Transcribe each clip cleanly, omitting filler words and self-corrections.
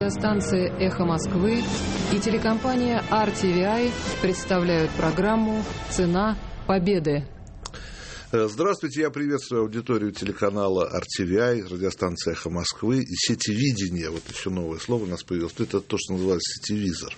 Радиостанция «Эхо Москвы» и телекомпания RTVI представляют программу «Цена победы». Здравствуйте, я приветствую аудиторию телеканала RTVI, радиостанция «Эхо Москвы» и сетевидение. Вот еще новое слово у нас появилось. Это то, что называется сетевизор.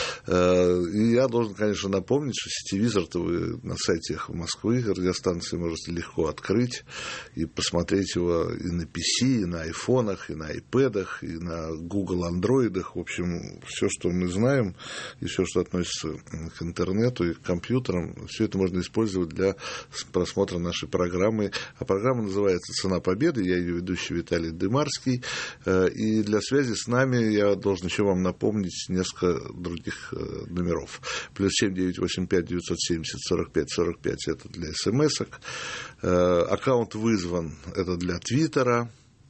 И я должен, конечно, напомнить, что сетевизор-то вы на сайте «Эхо Москвы» радиостанции можете легко открыть и посмотреть его и на PC, и на айфонах, и на айпэдах, и на Google андроидах. В общем, все, что мы знаем, и все, что относится к интернету и к компьютерам, все это можно использовать для просмотра нашей программы. А программа называется «Цена победы». Я ее ведущий Виталий Дымарский. И для связи с нами я должен еще вам напомнить несколько других номеров. Плюс 7985 970 45 45 это для смс-ок. Аккаунт вызван, это для Твиттера.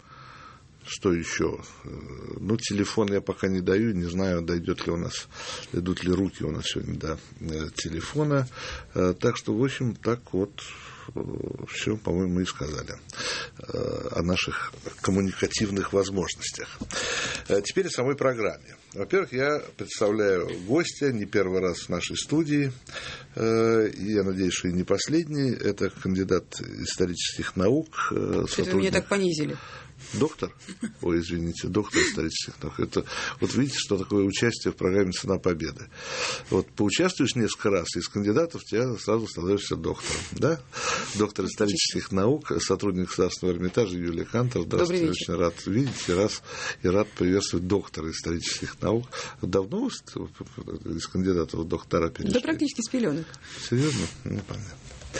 Что еще? Ну, телефон я пока не даю, не знаю, дойдет ли у нас, дойдут ли руки у нас сегодня до телефона. Так что, в общем, так вот все, по-моему, мы и сказали о наших коммуникативных возможностях. Теперь о самой программе. Во-первых, я представляю гостя не первый раз в нашей студии, и я надеюсь, что и не последний. Это кандидат исторических наук. Что-то вы меня так понизили. Доктор? Ой, извините, доктор исторических наук. Это, вот видите, что такое участие в программе «Цена победы». Вот поучаствуешь несколько раз, из кандидатов тебя сразу становишься доктором. Да? Доктор исторических наук, сотрудник Государственного Эрмитажа Юлия Кантор. Здравствуйте, очень рад видеть и рад приветствовать доктора исторических наук. Давно вы из кандидатов в доктора перешли? Да практически с пеленок. Серьезно? Ну, понятно.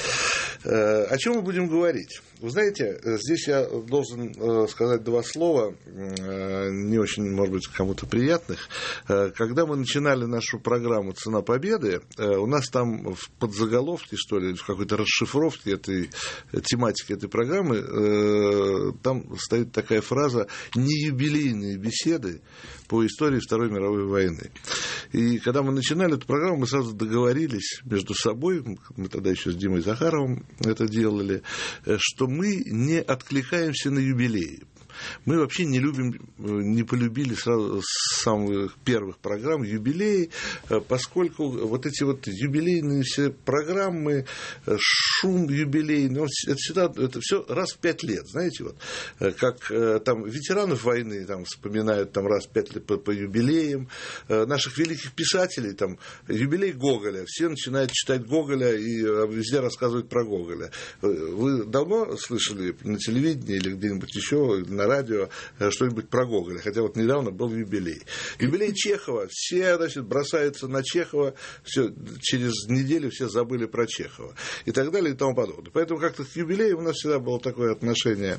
О чем мы будем говорить? Вы знаете, здесь я должен сказать два слова, не очень, может быть, кому-то приятных. Когда мы начинали нашу программу «Цена победы», у нас там в подзаголовке, что ли, в какой-то расшифровке этой тематики этой программы, там стоит такая фраза «неюбилейные беседы по истории Второй мировой войны». И когда мы начинали эту программу, мы сразу договорились между собой, мы тогда еще с Димой Захаровым это делали, что мы не откликаемся на юбилеи. Мы вообще не любим, не полюбили сразу с самых первых программ юбилеи, поскольку вот эти вот юбилейные все программы, шум юбилейный, это все раз в 5 лет, знаете, вот, как там ветеранов войны там, вспоминают там, раз в 5 лет по юбилеям, наших великих писателей, там, юбилей Гоголя, все начинают читать Гоголя и везде рассказывают про Гоголя. Вы давно слышали на телевидении или где-нибудь еще, на радио, что-нибудь про Гоголя, хотя вот недавно был юбилей. Юбилей Чехова, все, значит, бросаются на Чехова, все, через неделю все забыли про Чехова и так далее и тому подобное. Поэтому как-то к юбилею у нас всегда было такое отношение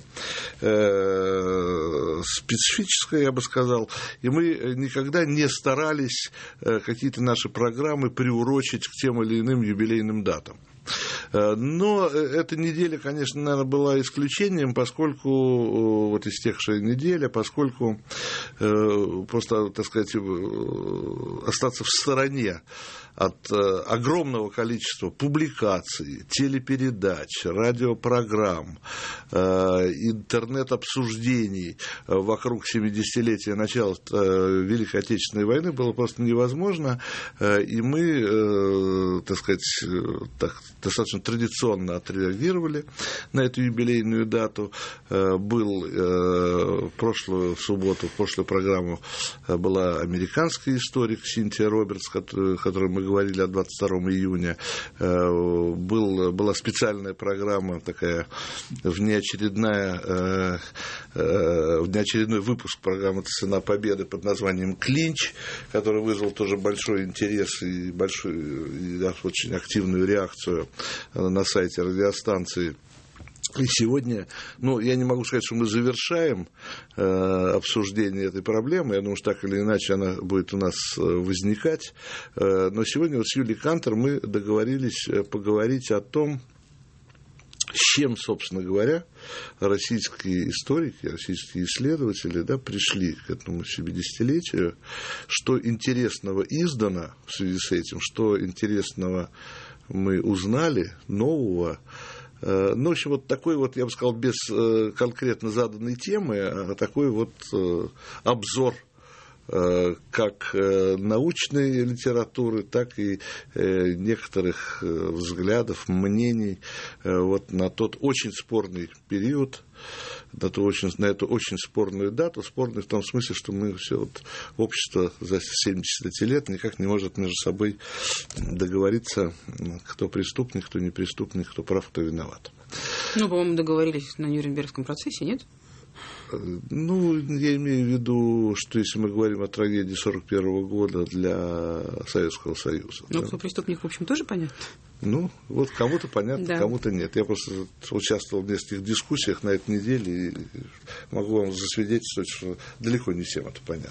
специфическое, я бы сказал, и мы никогда не старались какие-то наши программы приурочить к тем или иным юбилейным датам. Но эта неделя, конечно, наверное, была исключением, поскольку вот истекшая неделя, поскольку просто, так сказать, остаться в стороне от огромного количества публикаций, телепередач, радиопрограмм, интернет-обсуждений вокруг 70-летия начала Великой Отечественной войны было просто невозможно, и мы, так сказать, достаточно традиционно отреагировали на эту юбилейную дату. Был в субботу, в прошлую программу была американский историк Синтия Робертс, о которой мы говорили от 22 июня. Была специальная программа, такая внеочередной выпуск программы «Цена победы» под названием «Клинч», который вызвал тоже большой интерес и очень активную реакцию на сайте радиостанции. И сегодня, я не могу сказать, что мы завершаем обсуждение этой проблемы, я думаю, что так или иначе она будет у нас возникать, но сегодня вот с Юлией Кантор мы договорились поговорить о том, с чем, собственно говоря, российские историки, российские исследователи пришли к этому 70-летию, что интересного издано в связи с этим, что интересного мы узнали, нового. Ну, в общем, вот такой вот, я бы сказал, без конкретно заданной темы, а такой вот обзор как научной литературы, так и некоторых взглядов, мнений вот на тот очень спорный период, на эту очень спорную дату, спорную в том смысле, что мы все вот, общество за 70 лет никак не может между собой договориться, кто преступник, кто не преступник, кто прав, кто виноват. Ну, по-моему, договорились на Нюрнбергском процессе, нет? Ну, я имею в виду, что если мы говорим о трагедии 1941 года для Советского Союза. Ну, кто преступник, в общем, тоже понятно. Ну, вот кому-то понятно, да. Кому-то нет. Я просто участвовал в нескольких дискуссиях на этой неделе и могу вам засвидетельствовать, что далеко не всем это понятно.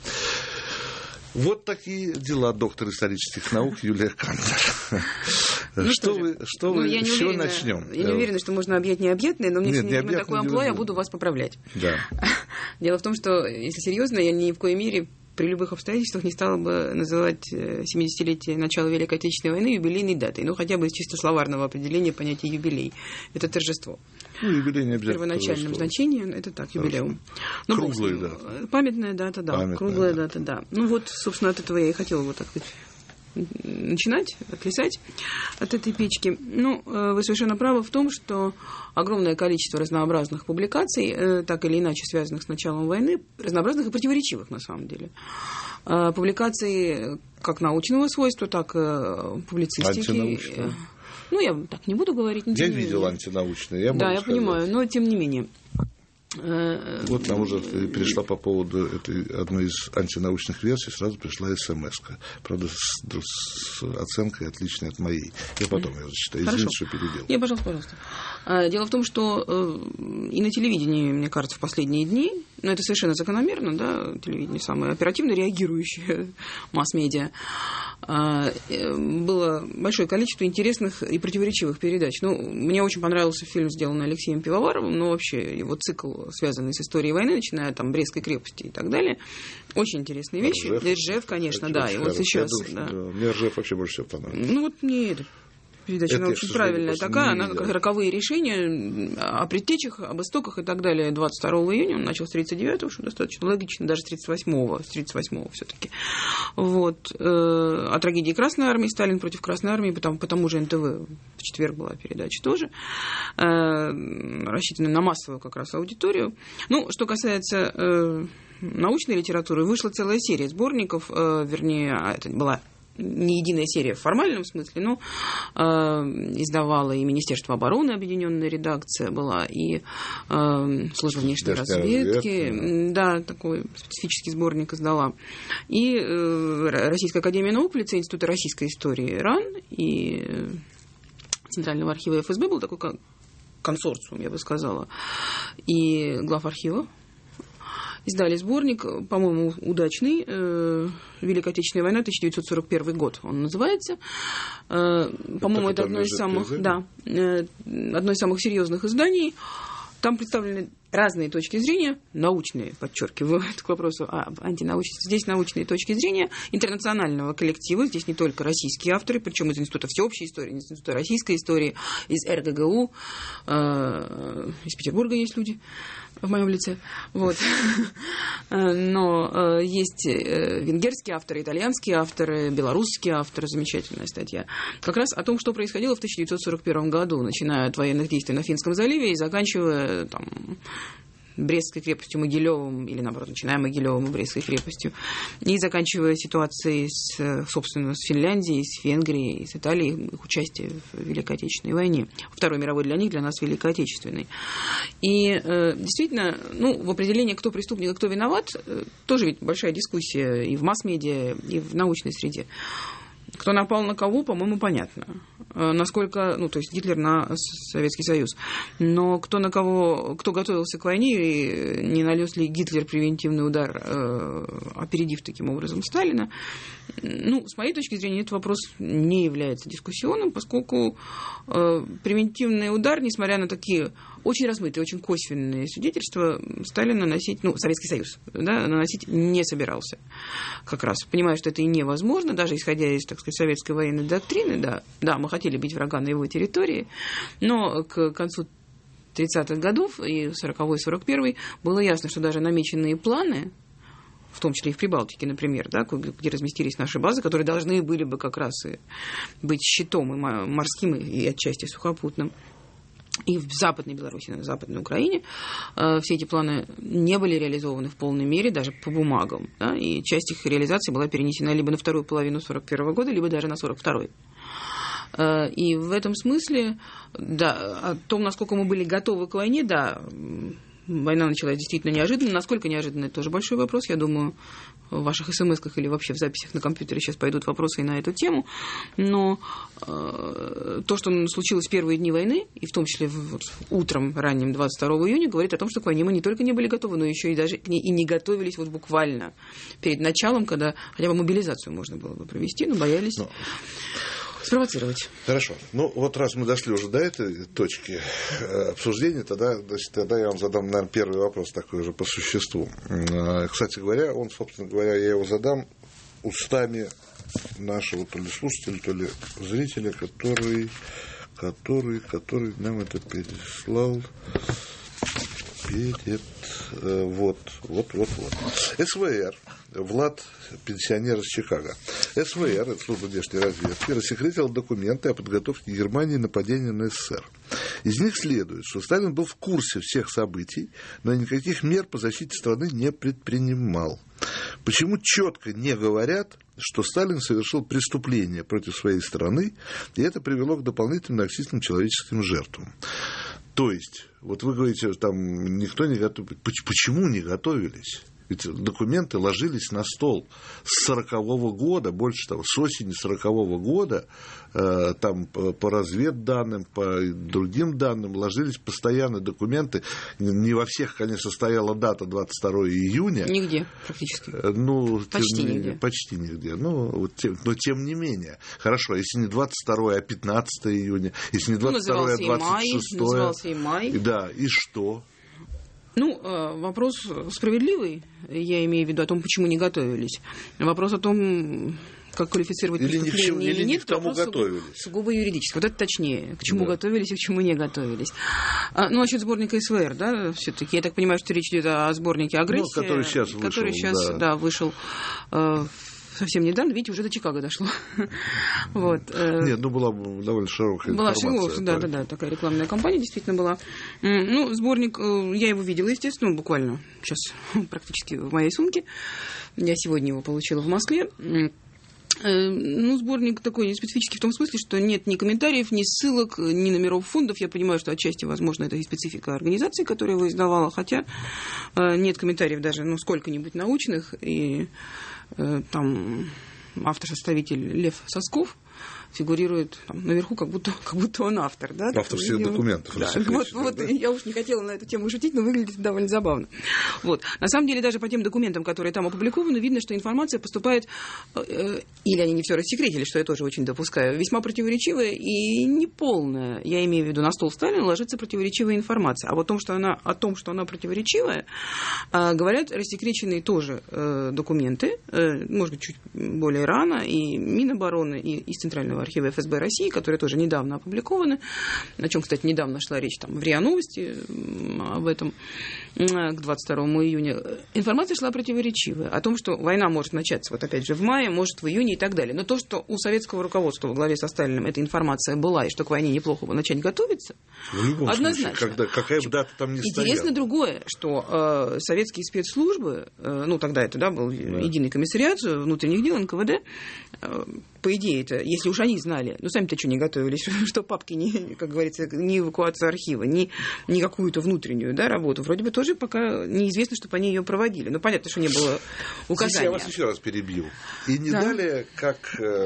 Вот такие дела, доктор исторических наук Юлия Кантер. Ну, с чего начнем? Я не уверена, что можно объять необъятное, но мне сегодня такое амплуа, я буду вас поправлять. Да. Дело в том, что, если серьезно, я ни в коей мере при любых обстоятельствах не стала бы называть 70-летие начала Великой Отечественной войны юбилейной датой. Ну, хотя бы из чисто словарного определения понятия юбилей. Это торжество. Ну, юбилей не обязательно. В первоначальном значении это так, юбилеум. Ну, круглая дата. Памятная дата, да. Круглая дата, да. Ну, вот, собственно, от этого я и хотела бы, так сказать, начинать, отвисать от этой печки. Ну, вы совершенно правы в том, что огромное количество разнообразных публикаций, так или иначе связанных с началом войны, разнообразных и противоречивых на самом деле. Публикации как научного свойства, так и публицистики. Антинаучные. Ну, я так не буду говорить. Я видел антинаучные. Да, я понимаю, но тем не менее. Вот нам уже пришла по поводу этой одной из антинаучных версий, сразу пришла смс-ка. Правда, с оценкой отличной от моей. Я потом ее зачитаю. Извините, что перебил. Я, пожалуйста. Дело в том, что и на телевидении, мне кажется, в последние дни, но это совершенно закономерно, да, телевидение самое оперативно реагирующее масс-медиа, было большое количество интересных и противоречивых передач. Ну, мне очень понравился фильм, сделанный Алексеем Пивоваровым, но вообще его цикл, связанный с историей войны, начиная там Брестской крепости и так далее. Очень интересные вещи. Ржев, конечно, да. И вот сейчас. Да. Мне Ржев вообще больше всего понравился. Ну, вот мне это. Передача, она очень правильная такая, она как роковые решения о предтечах, об истоках и так далее. 22 июня, он начал с 39-го, что достаточно логично, даже с 38-го все-таки. Вот. О трагедии Красной Армии, Сталин против Красной Армии, по тому же НТВ в четверг была передача тоже, рассчитанная на массовую как раз аудиторию. Ну, что касается научной литературы, вышла целая серия сборников, вернее, это была не единая серия в формальном смысле, но издавала и Министерство обороны, объединенная редакция была, и Служба внешней разведки, да, такой специфический сборник издала, и Российская академия наук в лице Института российской истории РАН и Центрального архива ФСБ был такой консорциум, я бы сказала, и главархива. Издали сборник, по-моему, удачный, «Великая Отечественная война», 1941 год он называется. По-моему, это одно из самых серьезных изданий. Там представлены разные точки зрения, научные, подчеркиваю, это к вопросу об антинаучности. Здесь научные точки зрения интернационального коллектива. Здесь не только российские авторы, причем из Института всеобщей истории, из Института российской истории, из РГГУ, из Петербурга есть люди в моем лице. Вот. Но есть венгерские авторы, итальянские авторы, белорусские авторы. Замечательная статья. Как раз о том, что происходило в 1941 году, начиная от военных действий на Финском заливе и заканчивая там Брестской крепостью, Могилевым, или, наоборот, начиная Могилевым и Брестской крепостью, и заканчивая ситуацией, собственно, с Финляндией, с Венгрией, с Италией, их участие в Великой Отечественной войне. Второй мировой для них, для нас Великой Отечественной. И действительно, в определении, кто преступник, а кто виноват, тоже ведь большая дискуссия и в масс-медиа, и в научной среде. Кто напал на кого, по-моему, понятно. Насколько, то есть Гитлер на Советский Союз. Но кто на кого, кто готовился к войне, и не нанес ли Гитлер превентивный удар, опередив таким образом Сталина, с моей точки зрения, этот вопрос не является дискуссионным, поскольку превентивный удар, несмотря на такие очень размытые, очень косвенные свидетельства, Сталин наносить, Советский Союз, наносить не собирался. Как раз, понимая, что это и невозможно, даже исходя из, так сказать, советской военной доктрины, да, мы хотели бить врага на его территории, но к концу 30-х годов, и 40-й, 41-й, было ясно, что даже намеченные планы в том числе и в Прибалтике, например, да, где разместились наши базы, которые должны были бы как раз и быть щитом и морским, и отчасти сухопутным. И в Западной Беларуси, на Западной Украине все эти планы не были реализованы в полной мере, даже по бумагам. Да, и часть их реализации была перенесена либо на вторую половину 1941 года, либо даже на 1942. И в этом смысле, да, о том, насколько мы были готовы к войне, да, война началась действительно неожиданно. Насколько неожиданно, это тоже большой вопрос. Я думаю, в ваших смс-ках или вообще в записях на компьютере сейчас пойдут вопросы и на эту тему. Но то, что случилось в первые дни войны, и в том числе утром ранним 22 июня, говорит о том, что к войне мы не только не были готовы, но еще и даже к ней и не готовились вот буквально перед началом, когда хотя бы мобилизацию можно было бы провести, но боялись спровоцировать. Хорошо. Ну, вот раз мы дошли уже до этой точки обсуждения, тогда я вам задам, наверное, первый вопрос такой же по существу. Кстати говоря, собственно говоря, я его задам устами нашего то ли слушателя, то ли зрителя, который нам это переслал Вот. СВР, Влад, пенсионер из Чикаго. СВР, это служба внешней разведки, рассекретила документы о подготовке Германии нападения на СССР. Из них следует, что Сталин был в курсе всех событий, но никаких мер по защите страны не предпринимал. Почему четко не говорят, что Сталин совершил преступление против своей страны, и это привело к дополнительным многочисленным человеческим жертвам? То есть, вот вы говорите, там никто не готовился. Почему не готовились? Ведь документы ложились на стол с 1940 года, больше того, с осени 1940 года, там по разведданным, по другим данным ложились постоянно документы. Не во всех, конечно, стояла дата 22 июня. Нигде, практически. Почти нигде. Но тем не менее. Хорошо, если не 22, а 15 июня, если не 22, а 26. Назывался и май. Да, и что? Вопрос справедливый, я имею в виду о том, почему не готовились. Вопрос о том, как квалифицировать преступление или нет, вопрос сугубо юридический. Вот это точнее, к чему готовились и к чему не готовились. Насчет сборника СВР, да, все-таки, я так понимаю, что речь идет о сборнике «Агрессия», который сейчас вышел совсем недавно, видите, уже до Чикаго дошло. Нет, была довольно широкая информация. Да, такая рекламная кампания действительно была. Сборник, я его видела, естественно, буквально сейчас практически в моей сумке. Я сегодня его получила в Москве. Сборник такой специфический в том смысле, что нет ни комментариев, ни ссылок, ни номеров фондов. Я понимаю, что отчасти, возможно, это и специфика организации, которая его издавала, хотя нет комментариев даже сколько-нибудь научных, и там автор-составитель Лев Сосков фигурирует наверху, как будто он автор. Да? Автор всех документов. Да. Я уж не хотела на эту тему шутить, но выглядит довольно забавно. На самом деле, даже по тем документам, которые там опубликованы, видно, что информация поступает, или они не все рассекретили, что я тоже очень допускаю, весьма противоречивая и неполная. Я имею в виду, на стол Сталина ложится противоречивая информация. А вот о том, что она противоречивая, говорят рассекреченные тоже документы, может быть, чуть более рано, и Минобороны, и из Центрального архива ФСБ России, которые тоже недавно опубликованы, о чем, кстати, недавно шла речь в РИА Новости об этом, к 22 июня. Информация шла противоречивая о том, что война может начаться, опять же, в мае, может в июне и так далее. Но то, что у советского руководства во главе со Сталиным эта информация была, и что к войне неплохо бы начать готовиться, в любом однозначно. Случае, какая бы дата там ни стояла. Интересно другое, что советские спецслужбы, тогда это был единый комиссариат внутренних дел, НКВД, по идее, это, если уж они знали, сами-то что не готовились, что папки, как говорится, ни эвакуацию архива, ни какую-то внутреннюю работу. Вроде бы тоже пока неизвестно, чтобы они ее проводили. Но понятно, что не было указания. Я вас еще раз перебил. И не далее, как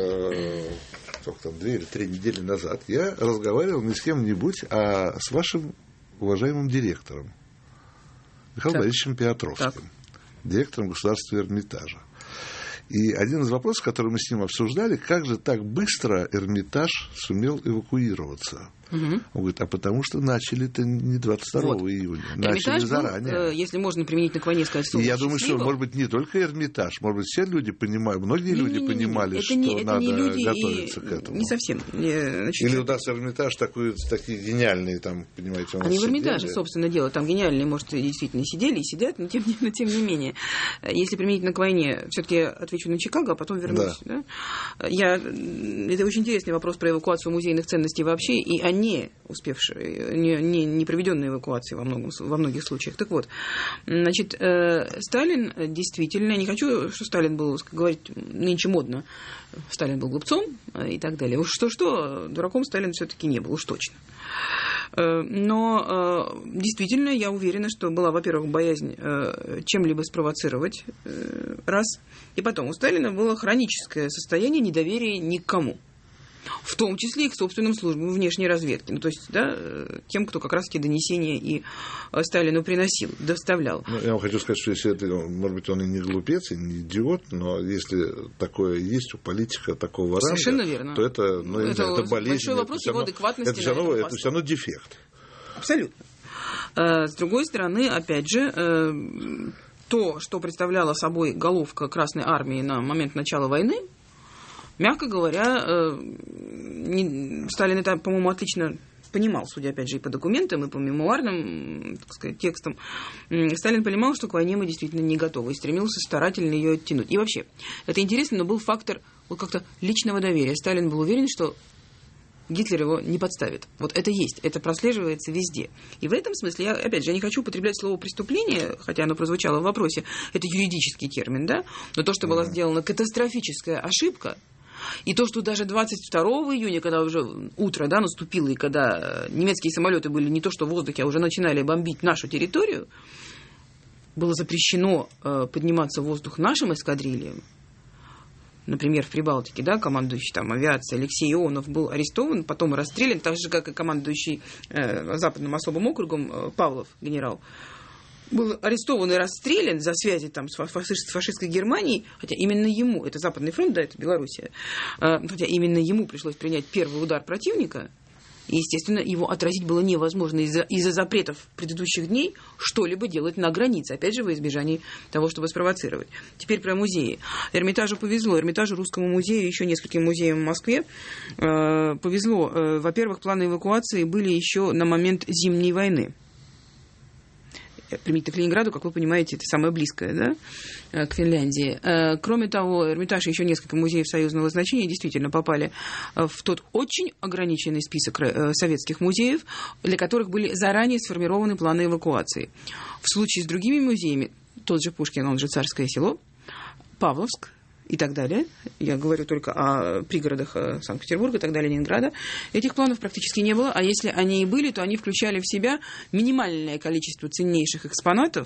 2 или 3 недели назад, я разговаривал не с кем-нибудь, а с вашим уважаемым директором Михаилом Борисовичем Петровским, директором Государственного Эрмитажа. И один из вопросов, который мы с ним обсуждали, как же так быстро Эрмитаж сумел эвакуироваться. Он говорит, а потому что начали-то не 22 июня, начали Эрмитаж заранее. Был, если можно применительно к войне сказать слово. И я думаю, что, может быть, не только Эрмитаж, может быть, все люди понимают, многие люди понимали, что надо готовиться к этому. Не совсем. Или у нас Эрмитаж такие гениальные, там, понимаете, у нас они в Эрмитаже, сидели. собственно, дело. Там гениальные, может, действительно сидели и сидят, но тем не менее. Если применительно к войне, все-таки я отвечу на Чикаго, а потом вернусь. Да. Это очень интересный вопрос про эвакуацию музейных ценностей вообще, и не успевшие, не проведенные эвакуации во многих случаях. Так вот, значит, Сталин действительно, не хочу, что Сталин был, как говорить, нынче модно, Сталин был глупцом и так далее. Уж что, дураком Сталин все-таки не был, уж точно. Но действительно, я уверена, что была, во-первых, боязнь чем-либо спровоцировать, раз, и потом у Сталина было хроническое состояние недоверия никому. В том числе и к собственным службам внешней разведки. Ну, то есть, да, тем, кто как раз эти донесения и Сталину приносил, доставлял. Ну, я вам хочу сказать, что если это, может быть, он и не глупец, и не идиот, но если такое есть у политика такого ранга, совершенно верно. То это, это болезнь. Большой вопрос его адекватности. Это все равно дефект. Абсолютно. С другой стороны, опять же, то, что представляла собой головка Красной Армии на момент начала войны, мягко говоря, Сталин это, по-моему, отлично понимал, судя, опять же, и по документам, и по мемуарным, так сказать, текстам. Сталин понимал, что к войне мы действительно не готовы, и стремился старательно ее оттянуть. И вообще, это интересно, но был фактор вот как-то личного доверия. Сталин был уверен, что Гитлер его не подставит. Вот это есть, это прослеживается везде. И в этом смысле, я, опять же, я не хочу употреблять слово «преступление», хотя оно прозвучало в вопросе, это юридический термин, да, но то, что была сделана катастрофическая ошибка, и то, что даже 22 июня, когда уже утро, да, наступило, и когда немецкие самолеты были не то что в воздухе, а уже начинали бомбить нашу территорию, было запрещено подниматься в воздух нашим эскадрильям. Например, в Прибалтике, да, командующий там авиацией Алексей Ионов был арестован, потом расстрелян, так же, как и командующий Западным особым округом Павлов, генерал, был арестован и расстрелян за связи там с фашистской Германией, хотя именно ему, это Западный фронт, да, это Белоруссия, хотя именно ему пришлось принять первый удар противника, и, естественно, его отразить было невозможно из-за запретов предыдущих дней что-либо делать на границе, опять же, во избежании того, чтобы спровоцировать. Теперь про музеи. Эрмитажу повезло, Эрмитажу, Русскому музею, еще нескольким музеям в Москве повезло. Во-первых, планы эвакуации были еще на момент Зимней войны. Применительно к Ленинграду, как вы понимаете, это самое близкое, да, к Финляндии. Кроме того, Эрмитаж и еще несколько музеев союзного значения действительно попали в тот очень ограниченный список советских музеев, для которых были заранее сформированы планы эвакуации. В случае с другими музеями, тот же Пушкин, он же Царское село, Павловск и так далее, я говорю только о пригородах Санкт-Петербурга и так далее, Ленинграда, этих планов практически не было, а если они и были, то они включали в себя минимальное количество ценнейших экспонатов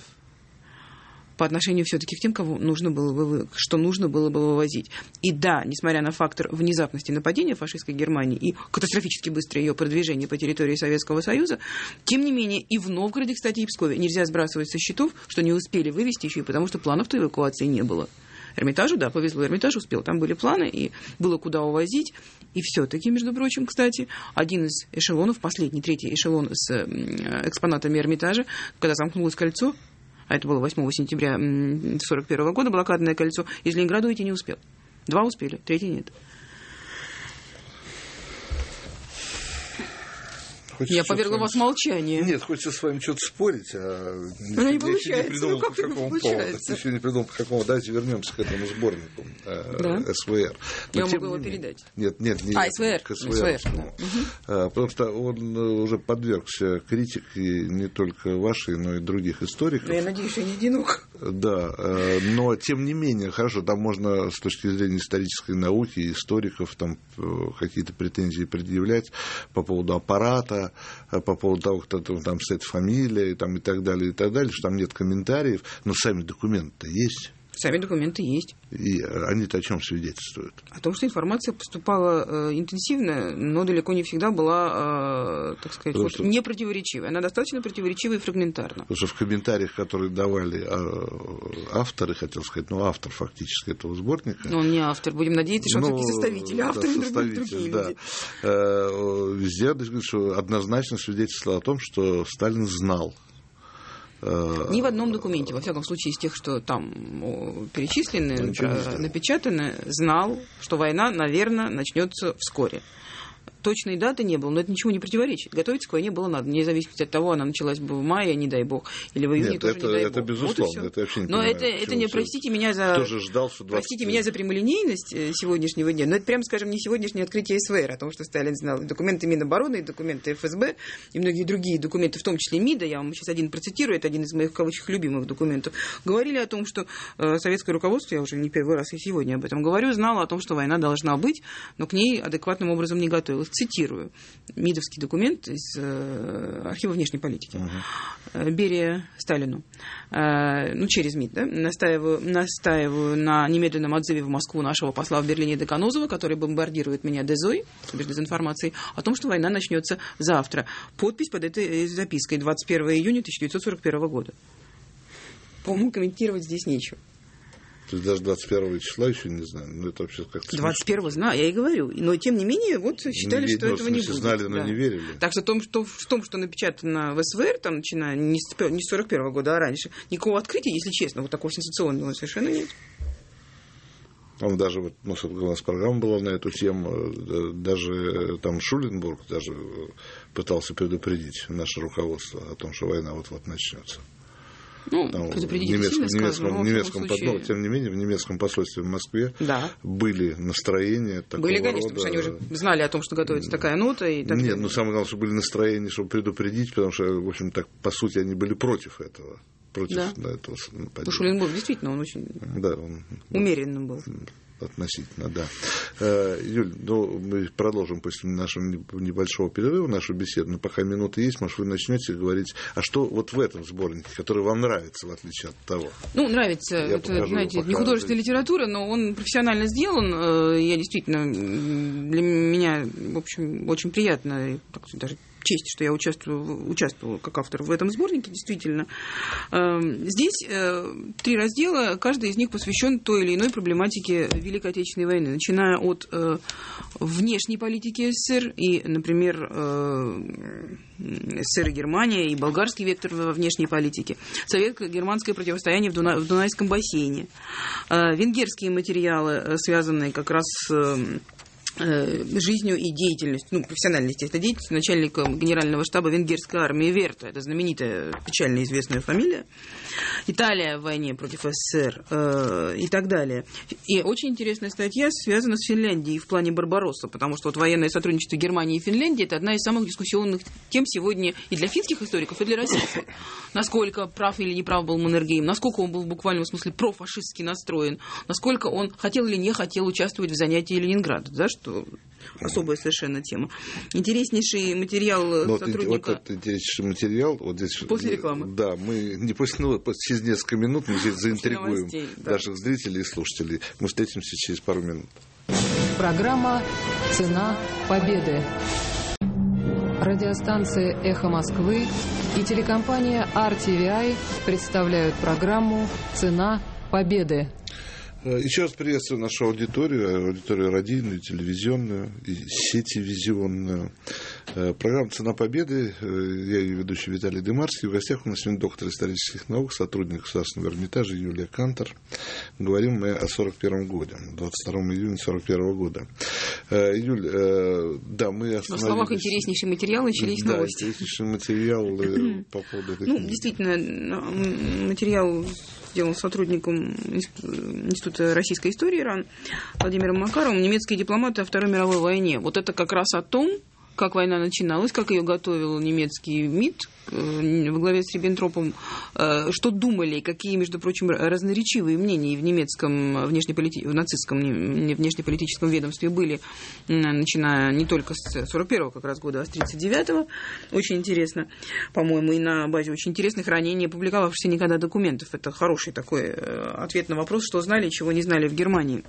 по отношению все-таки к тем, кого нужно было бы, что нужно было бы вывозить. И да, несмотря на фактор внезапности нападения фашистской Германии и катастрофически быстрое ее продвижение по территории Советского Союза, тем не менее и в Новгороде, кстати, и Пскове нельзя сбрасывать со счетов, что не успели вывести еще и потому, что планов-то эвакуации не было. Эрмитажу, да, повезло, Эрмитаж успел, там были планы, и было куда увозить. И все-таки, между прочим, кстати, один из эшелонов, последний, третий эшелон с экспонатами Эрмитажа, когда замкнулось кольцо, а это было 8 сентября 1941 года, блокадное кольцо, из Ленинграда уйти не успел. 2 успели, 3 нет. Хочется я повергла вас в молчание. Нет, хочется с вами что-то спорить, а не получается. Я еще не придумал, по какому поводу. Еще не придумал, по какому. Давайте вернемся к этому сборнику СВР. Я могу его передать. Нет, СВР. К СВР. Потому что он уже подвергся критике не только вашей, но и других историков. Я надеюсь, я не одинок. Да, но тем не менее, хорошо, там можно с точки зрения исторической науки, историков, там какие-то претензии предъявлять по поводу аппарата, по поводу того, кто там стоит фамилия и так далее, что там нет комментариев, но сами документы-то есть. Сами документы есть. И они-то о чем свидетельствуют? О том, что информация поступала интенсивно, но далеко не всегда была, так сказать, не противоречивой. Она достаточно противоречивая и фрагментарна. Потому что в комментариях, которые давали авторы, хотел сказать, автор фактически этого сборника. Но он не автор, будем надеяться, что он все-таки составитель, авторы другие люди. Везде, что однозначно свидетельствовало о том, что Сталин знал. Ни в одном документе, во всяком случае, из тех, что там перечислены, напечатаны, знал, что война, наверное, начнется вскоре. Точной даты не было, но это ничего не противоречит. Готовиться к войне было надо, вне зависимости от того, она началась бы в мае, не дай бог, или в июне. Нет, тоже, не дай это бог. безусловно, Вот это вообще не но понимаю, это не, простите меня за... Кто же ждал, что 20... Простите меня за прямолинейность сегодняшнего дня, но это, прямо скажем, не сегодняшнее открытие СВР, о том, что Сталин знал. И документы Минобороны, и документы ФСБ, и многие другие документы, в том числе МИДа, я вам сейчас один процитирую, это один из моих, в кавычках, любимых документов, говорили о том, что советское руководство, я уже не первый раз и сегодня об этом говорю, знало о том, что война должна быть, но к ней адекватным образом не готовилась. Цитирую. МИДовский документ из архива внешней политики. Берия Сталину. Через МИД, да? Настаиваю на немедленном отзыве в Москву нашего посла в Берлине Деканозова, который бомбардирует меня дезой, то бишь дезинформацией, о том, что война начнется завтра. Подпись под этой запиской 21 июня 1941 года. По-моему, комментировать здесь нечего. То есть даже 21 числа еще не знаю. Ну, это вообще как-то... 21 знаю, я и говорю. Но, тем не менее, считали, что этого не будет. Знали, но не верили. Так что в том, что напечатано в СВР, там, начиная не с 41 года, а раньше, никакого открытия, если честно, такого сенсационного совершенно нет. Даже у нас программа была на эту тему, даже там Шуленбург даже пытался предупредить наше руководство о том, что война вот-вот начнется. Предупредить сильно сказано, тем не менее, в немецком посольстве в Москве были настроения такого были, конечно, рода... потому что они уже знали о том, что готовится такая нота. И так Нет, самое главное, что были настроения, чтобы предупредить, потому что, в общем, так, по сути, они были против этого. Против этого нападения. Шуленбург, действительно, он очень умеренным был. Относительно, да. Юль, мы продолжим после нашего небольшого перерыва нашу беседу, но пока минуты есть, может, вы начнете говорить, а что вот в этом сборнике, который вам нравится, в отличие от того? Нравится. Это, знаете, не художественная литература, но он профессионально сделан. Я действительно, для меня, в общем, очень приятно, даже честь, что я участвовала как автор в этом сборнике, действительно. Здесь 3 раздела, каждый из них посвящен той или иной проблематике Великой Отечественной войны, начиная от внешней политики СССР и, например, СССР и Германия, и болгарский вектор во внешней политике, советско-германское противостояние в Дунайском бассейне, венгерские материалы, связанные как раз с жизнью и деятельностью, профессиональной, естественно, деятельностью начальника генерального штаба венгерской армии Верта, это знаменитая, печально известная фамилия, Италия в войне против СССР и так далее. И очень интересная статья связана с Финляндией в плане Барбаросса, потому что военное сотрудничество Германии и Финляндии – это одна из самых дискуссионных тем сегодня и для финских историков, и для российских. Насколько прав или неправ был Маннергейм, насколько он был в буквальном смысле профашистски настроен, насколько он хотел или не хотел участвовать в занятии Ленинграда, да, что особая совершенно тема. Интереснейший материал сотрудника... Вот этот интереснейший материал... Вот здесь, после рекламы. Да, мы не через несколько минут мы здесь заинтригуем новостей, наших зрителей и слушателей. Мы встретимся через пару минут. Программа «Цена победы». Радиостанция «Эхо Москвы» и телекомпания RTVI представляют программу «Цена победы». Еще раз приветствую нашу аудиторию радийную, телевизионную и сетевизионную. Программа «Цена победы». Я ее ведущий Виталий Дымарский. В гостях у нас сегодня доктор исторических наук, сотрудник Государственного Эрмитажа Юлия Кантор. Говорим мы о 1941 годе, 22 июня 1941 года. Юль, да, мы остановились... В словах интереснейший материал, начались новости. Да, интереснейший материал по поводу... Действительно, материал сделан сотрудником Института российской истории РАН Владимиром Макаровым, немецкие дипломаты о Второй мировой войне. Вот это как раз о том, как война начиналась, как ее готовил немецкий МИД во главе с Риббентропом, что думали, какие, между прочим, разноречивые мнения в немецком в нацистском внешнеполитическом ведомстве были, начиная не только с 41-го как раз года, а с 39-го. Очень интересно, по-моему, и на базе очень интересных ранее не публиковавшихся никогда документов. Это хороший такой ответ на вопрос, что знали, чего не знали в Германии.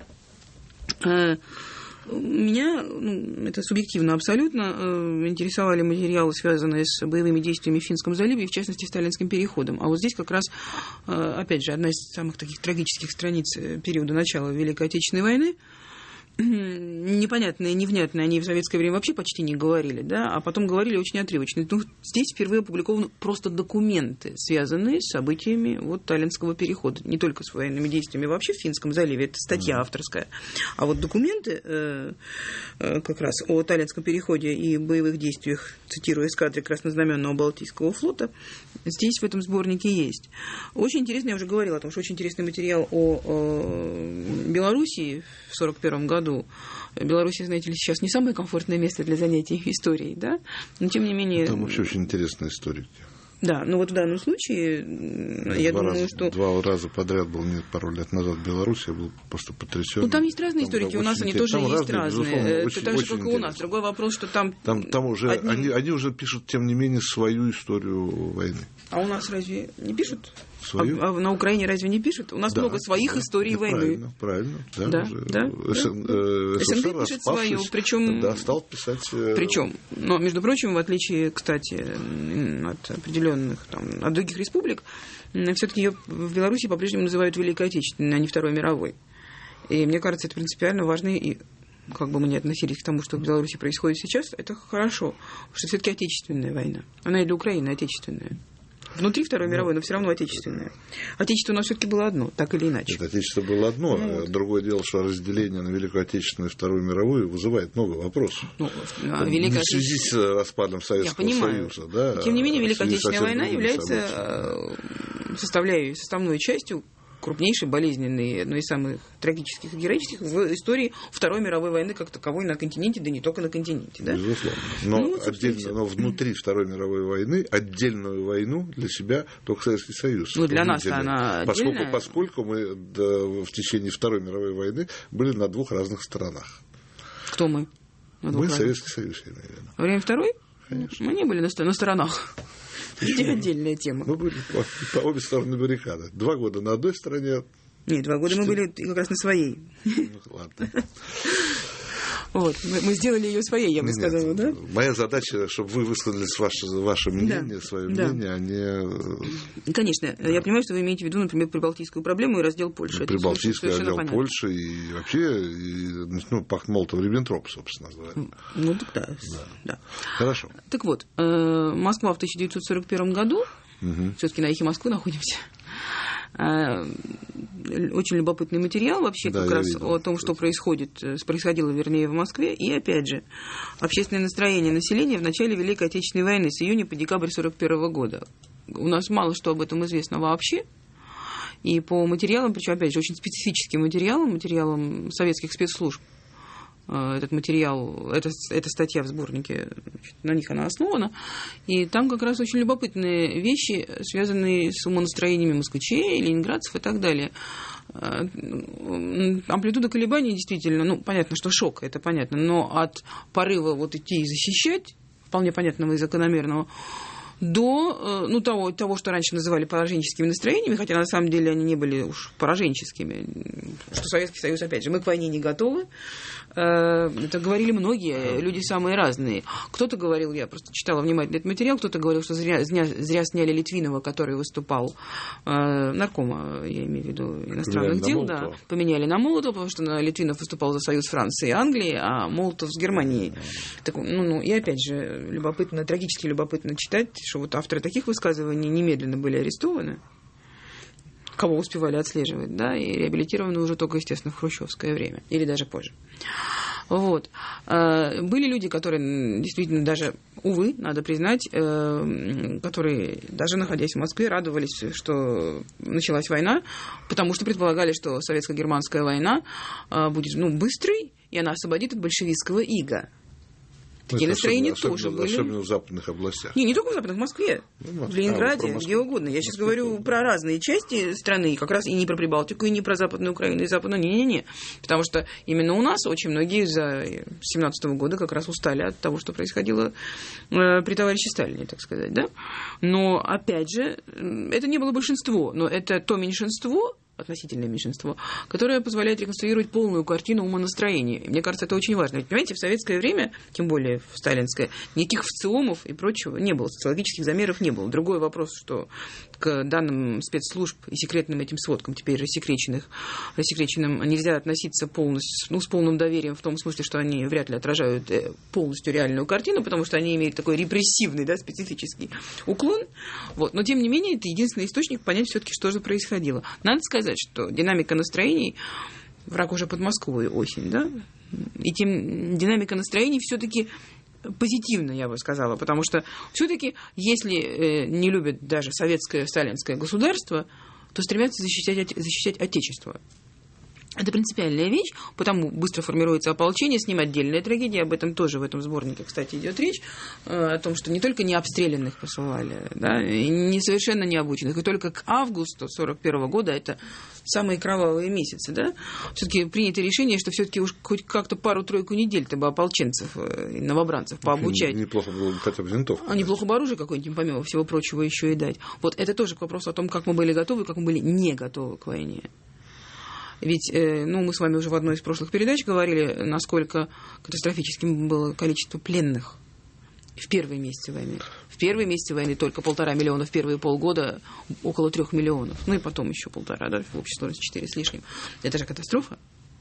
Меня, это субъективно абсолютно, интересовали материалы, связанные с боевыми действиями в Финском заливе, и в частности сталинским переходом. А вот здесь как раз, опять же, одна из самых таких трагических страниц периода начала Великой Отечественной войны. Непонятные, невнятные, они в советское время вообще почти не говорили, да, а потом говорили очень отрывочно. Здесь впервые опубликованы просто документы, связанные с событиями Таллинского перехода, не только с военными действиями вообще в Финском заливе, это статья авторская, а вот документы как раз о Таллинском переходе и боевых действиях, цитирую, эскадры Краснознаменного Балтийского флота, здесь в этом сборнике есть. Очень интересно, я уже говорила о том, что очень интересный материал о Белоруссии в 1941 году. Белоруссия, знаете ли, сейчас не самое комфортное место для занятий историей, да? Но тем не менее... Там вообще очень интересные историки. Да, но в данном случае, я думаю, что... 2 раза подряд был, пару лет назад в Беларуси, я был просто потрясен. Там есть разные историки, у нас они тоже есть разные. Это так же, как и у нас. Другой вопрос, что там уже, они уже пишут, тем не менее, свою историю войны. А у нас разве не пишут? Свою? А на Украине разве не пишут? У нас много своих историй войны. Правильно. СНГ пишет свою, причем... Да, стал писать... Причем, но, между прочим, в отличие, кстати, от определенных, от других республик, все-таки ее в Беларуси по-прежнему называют Великой Отечественной, а не Второй мировой. И мне кажется, это принципиально важно, и как бы мы ни относились к тому, что в Беларуси происходит сейчас, это хорошо, потому что все-таки отечественная война. Она и для Украины отечественная. Внутри Второй мировой, но все равно отечественное. Отечество у нас все-таки было одно, так или иначе. Это отечество было одно. Другое дело, что разделение на Великую Отечественную и Вторую мировую вызывает много вопросов. Не в связи с распадом Советского Союза. Да, тем не менее, Великая Отечественная война является составной частью крупнейшей, болезненной, одной из самых трагических и героических в истории Второй мировой войны как таковой на континенте, да не только на континенте. Да? Безусловно. Но внутри Второй мировой войны отдельную войну для себя только Советский Союз. Для нас она отдельная. Поскольку мы в течение Второй мировой войны были на 2 разных сторонах. Кто мы? Мы Советский Союз, я имею в виду. Во время Второй? Конечно. Мы не были на сторонах. Это отдельная тема. Мы были по обе стороны баррикады. 2 года на одной стороне. Нет, 2 года мы были как раз на своей. Ладно. Мы сделали ее своей, я бы сказала, да? Моя задача, чтобы вы высказали ваше мнение, свое мнение, а не... Конечно. Я понимаю, что вы имеете в виду, например, прибалтийскую проблему и раздел Польши. Прибалтийский раздел Польши и вообще пакт Молотова-Риббентропа, собственно говоря. Так да. Хорошо. Так вот, Москва в 1941 году, все-таки на эхе Москвы находимся, очень любопытный материал вообще как раз о том, что происходило, вернее, в Москве. И, опять же, общественное настроение населения в начале Великой Отечественной войны с июня по декабрь 1941 года. У нас мало что об этом известно вообще. И по материалам, причем, опять же, очень специфическим материалам советских спецслужб, этот материал, эта статья в сборнике, на них она основана, и там как раз очень любопытные вещи, связанные с умонастроениями москвичей, ленинградцев и так далее. Амплитуда колебаний действительно, понятно, что шок, это понятно, но от порыва идти и защищать, вполне понятного и закономерного, до того, что раньше называли пораженческими настроениями, хотя на самом деле они не были уж пораженческими, что Советский Союз, опять же, мы к войне не готовы. Это говорили многие, люди самые разные. Кто-то говорил, я просто читала внимательно этот материал, кто-то говорил, что зря сняли Литвинова, который выступал, наркома, я имею в виду иностранных дел, поменяли на Молотова, потому что Литвинов выступал за союз Франции и Англии, а Молотов с Германией. И опять же, трагически любопытно читать, что авторы таких высказываний немедленно были арестованы, кого успевали отслеживать, да, и реабилитированы уже только, естественно, в хрущевское время, или даже позже. Были люди, которые действительно даже, увы, надо признать, которые, даже находясь в Москве, радовались, что началась война, потому что предполагали, что советско-германская война будет быстрой, и она освободит от большевистского ига. Такие настроения тоже были. Особенно в западных областях. Не только в западных, в Москве, в Ленинграде, где угодно. Я сейчас говорю про разные части страны, как раз и не про Прибалтику, и не про Западную Украину, и Западную. Не-не-не. Потому что именно у нас очень многие за 17 года как раз устали от того, что происходило при товарище Сталине, так сказать, да? Но, опять же, это не было большинство, но это то меньшинство, относительное меньшинство, которое позволяет реконструировать полную картину умонастроения. Мне кажется, это очень важно. Ведь, понимаете, в советское время, тем более в сталинское, никаких ВЦИОМов и прочего не было, социологических замеров не было. Другой вопрос, что к данным спецслужб и секретным этим сводкам, теперь рассекреченным, нельзя относиться полностью, с полным доверием в том смысле, что они вряд ли отражают полностью реальную картину, потому что они имеют такой репрессивный, да, специфический уклон. Вот. Но, тем не менее, это единственный источник понять все-таки, что же происходило. Надо сказать, что динамика настроений, враг уже под Москвой осень, да, и тем динамика настроений все-таки позитивно, я бы сказала, потому что все-таки, если не любят даже советское сталинское государство, то стремятся защищать Отечество. Это принципиальная вещь, потому быстро формируется ополчение, с ним отдельная трагедия, об этом тоже в этом сборнике, кстати, идет речь, о том, что не только не обстрелянных посылали, да, и не совершенно необученных, и только к августу 1941 года, это самые кровавые месяцы, да, все-таки принято решение, что все-таки уж хоть как-то пару-тройку недель-то бы ополченцев и новобранцев пообучать. Неплохо было бы хотя бы винтовку. А неплохо бы оружие какое-нибудь, помимо всего прочего, еще и дать. Вот это тоже к вопросу о том, как мы были готовы и как мы были не готовы к войне. Ведь, мы с вами уже в одной из прошлых передач говорили, насколько катастрофическим было количество пленных в первые месяцы войны. В первые месяцы войны только 1,5 миллиона, в первые полгода около 3 миллионов. Ну и потом еще 1,5, да, в общей сложности 4 с лишним. Это же катастрофа.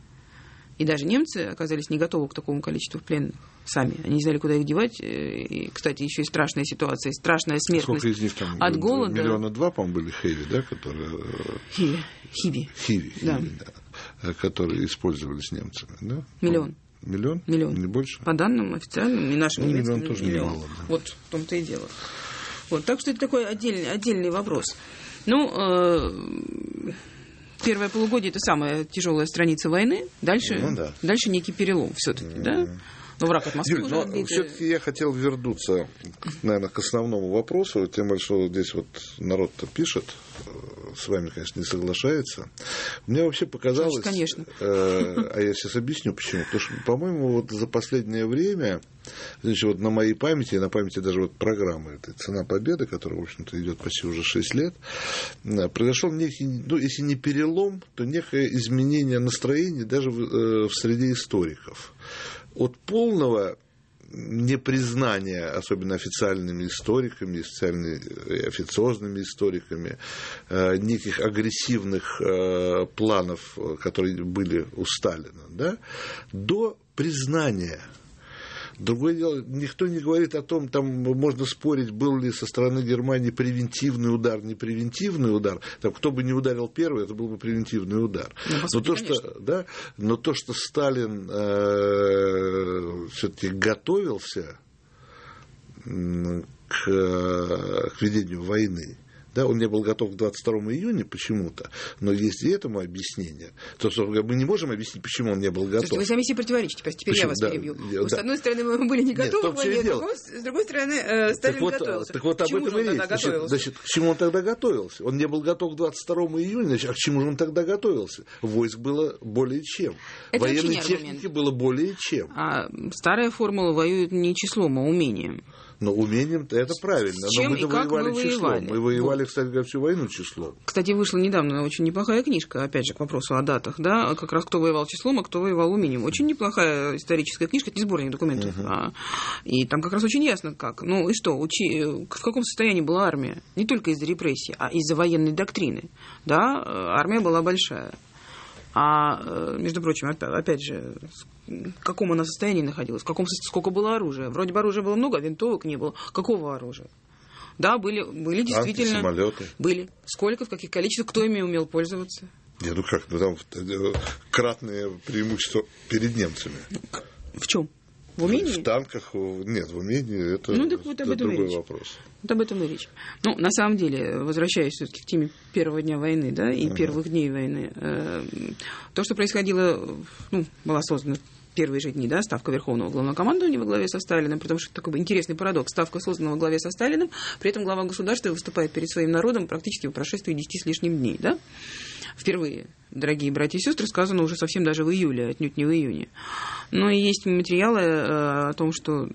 И даже немцы оказались не готовы к такому количеству пленных сами. Они не знали, куда их девать. И, кстати, еще и страшная ситуация, страшная смертность. Сколько из них там? От голода. 2 миллиона, по-моему, были Хэви, да, которые... Хиви, да. Которые использовались немцами, да? Миллион. Миллион? Не больше? По данным официальным и нашим немецким. Миллион тоже немало. Да. Вот в том-то и дело. Вот, так что это такой отдельный вопрос. Первое полугодие – это самая тяжелая страница войны. Дальше некий перелом все-таки, да? Но враг от Москвы уже отбитый. Все-таки я хотел вернуться, наверное, к основному вопросу, тем более, что здесь вот народ-то пишет, с вами, конечно, не соглашается. Мне вообще показалось... Конечно. А я сейчас объясню, почему. Потому что, по-моему, вот за последнее время, значит, вот на моей памяти, на памяти даже вот программы этой «Цена победы», которая, в общем-то, идет почти уже 6 лет, произошел некий, если не перелом, то некое изменение настроения даже в среде историков. От полного непризнания, особенно официальными историками, официозными историками, неких агрессивных планов, которые были у Сталина, да, до признания. Другое дело, никто не говорит о том, там можно спорить, был ли со стороны Германии превентивный удар, не превентивный удар. Там, кто бы не ударил первый, это был бы превентивный удар. Но то, что Сталин все-таки готовился к ведению войны, да, он не был готов к 22 июня почему-то, но есть и этому объяснение. То, что мы не можем объяснить, почему он не был готов. Слушайте, вы сами себе противоречите, теперь я вас перебью. С одной стороны, мы были не готовы к войне, с другой стороны, Сталин готовился. Так вот об этом и речь. Значит, к чему он тогда готовился? Он не был готов к 22 июня, значит, а к чему же он тогда готовился? Войск было более чем. Это военной техники было более чем. А старая формула воюет не числом, а умением. Но умением-то это правильно. Но мы воевали числом. Мы воевали, кстати говоря, всю войну числом. Кстати, вышла недавно очень неплохая книжка, опять же, к вопросу о датах, да, как раз кто воевал числом, а кто воевал умением. Очень неплохая историческая книжка, это не сборник документов. И там как раз очень ясно, как. Ну и что, в каком состоянии была армия? Не только из-за репрессий, а из-за военной доктрины. Да, армия была большая. А, между прочим, опять же, в каком она состоянии находилась, сколько было оружия. Вроде бы оружия было много, а винтовок не было. Какого оружия? Да, были действительно... Самолеты. Были. Сколько, в каких количествах, кто ими умел пользоваться? Нет, там кратное преимущество перед немцами. В чем? В умении? В танках, нет, в умении это, так вот это другой вопрос. Вот об этом и речь. На самом деле, возвращаясь все-таки к теме первого дня войны, да, и первых дней войны, то, что происходило, была создана первые же дни, да, ставка Верховного Главнокомандования во главе со Сталиным, потому что такой интересный парадокс. Ставка создана во главе со Сталиным, при этом глава государства выступает перед своим народом практически по прошествии 10 с лишним дней, да? Впервые, дорогие братья и сестры, сказано уже совсем даже в июле, отнюдь не в июне. Но и есть материалы о том, что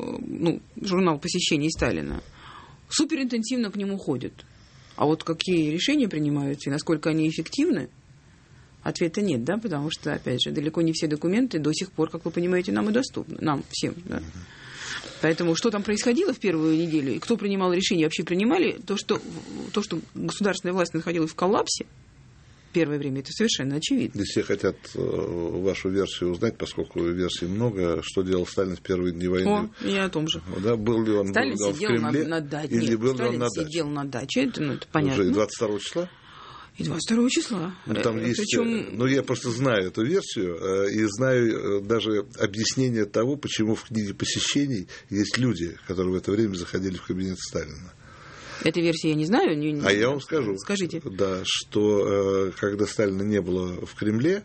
журнал посещений Сталина суперинтенсивно к нему ходит. А вот какие решения принимаются и насколько они эффективны, ответа нет, да, потому что, опять же, далеко не все документы до сих пор, как вы понимаете, нам и доступны, нам всем, да. Поэтому что там происходило в первую неделю и кто принимал решения, вообще принимали, то, что государственная власть находилась в коллапсе, первое время, это совершенно очевидно. Если все хотят вашу версию узнать, поскольку версий много, что делал Сталин в первые дни войны. Я о том же. Да, был ли он Сталин в Кремле, на даче. или Нет, был Сталин ли он на даче? Сидел на даче, это понятно. Уже 22 числа? И 22 числа. Там есть, Причем... я просто знаю эту версию и знаю даже объяснение того, почему в книге посещений есть люди, которые в это время заходили в кабинет Сталина. Этой версии я не знаю. Я вам скажу. Скажите. Да, что когда Сталина не было в Кремле,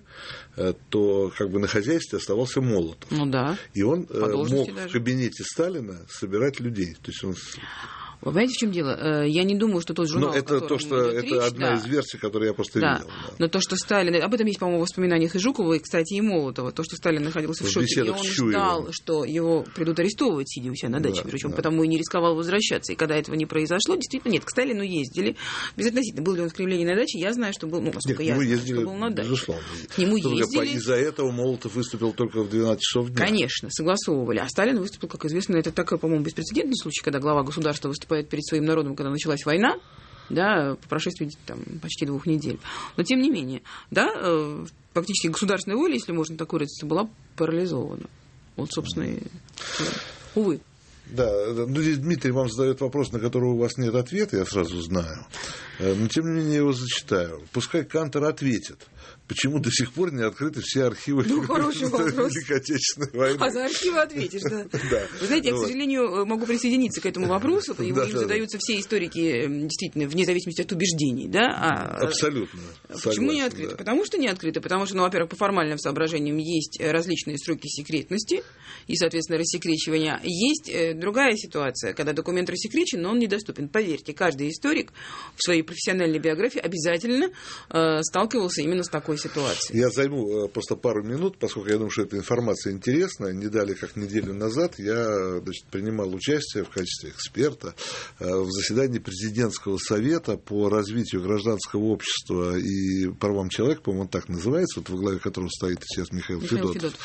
то как бы на хозяйстве оставался Молотов. Ну да. И он мог даже в кабинете Сталина собирать людей. То есть он... Вы понимаете, в чем дело? Я не думаю, что тот журнал, но это то, что это речь, одна из версий, которую я просто видел. Да. Но то, что Сталин... Об этом есть, по-моему, в воспоминаниях и Жукова, и, кстати, и Молотова. То, что Сталин находился в шоке, и он ждал, что его придут арестовывать, сидя у себя на даче. Причем потому и не рисковал возвращаться. И когда этого не произошло, действительно, нет, к Сталину ездили. Безотносительно, был ли он в Кремле или на даче, я знаю, что был... насколько я знаю, что был на даче. Безусловно. К нему ездили. Из-за этого Молотов выступил только в 12 часов дня. Конечно, согласовывали. А Сталин выступил, как известно, это такой, по-моему, беспрецедентный случай, когда глава государства выступает перед своим народом, когда началась война, да, по прошествии почти 2 недель. Но, тем не менее, да, фактически государственная воля, если можно так выразиться, была парализована. Вот, собственно, и... увы. Да, здесь Дмитрий вам задает вопрос, на который у вас нет ответа, я сразу знаю. Но, тем не менее, я его зачитаю. Пускай Кантор ответит, почему до сих пор не открыты все архивы Великой Отечественной войны. А за архивы ответишь, да. Вы знаете, я, к сожалению, могу присоединиться к этому вопросу, им задаются все историки, действительно, вне зависимости от убеждений, да. Абсолютно. Почему не открыты? Потому что не открыты, потому что, во-первых, по формальным соображениям есть различные сроки секретности и, соответственно, рассекречивания. Есть другая ситуация, когда документ рассекречен, но он недоступен. Поверьте, каждый историк в своей профессиональной биографии обязательно сталкивался именно с такой ситуацией. Я займу просто пару минут, поскольку я думаю, что эта информация интересна. Не далее, как неделю назад, я принимал участие в качестве эксперта в заседании президентского совета по развитию гражданского общества и правам человека, по-моему, он так называется, во главе которого стоит сейчас Михаил Федотов.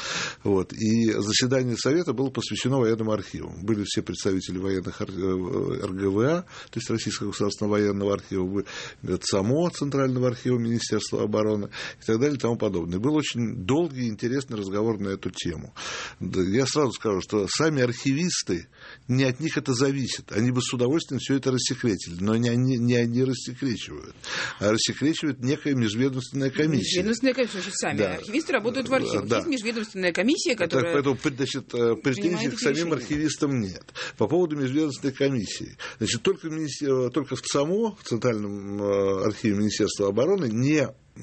И заседание совета было посвящено военным архивам. Были все представители военных РГВА, то есть Российского государственного военного архива, ЦАМО, Центрального архива Министерства обороны и так далее и тому подобное. Был очень долгий и интересный разговор на эту тему. Я сразу скажу, что сами архивисты, не от них это зависит. Они бы с удовольствием все это рассекретили, но не они рассекречивают, а рассекречивает некая межведомственная комиссия. Межведомственная комиссия, значит, сами архивисты работают в архивах. Да. Есть межведомственная комиссия, которая... Поэтому, претензий к самим архивистам нет. По поводу межведомственной комиссии. Значит, только в ЦАМО, в Центральном архиве Министерства обороны, не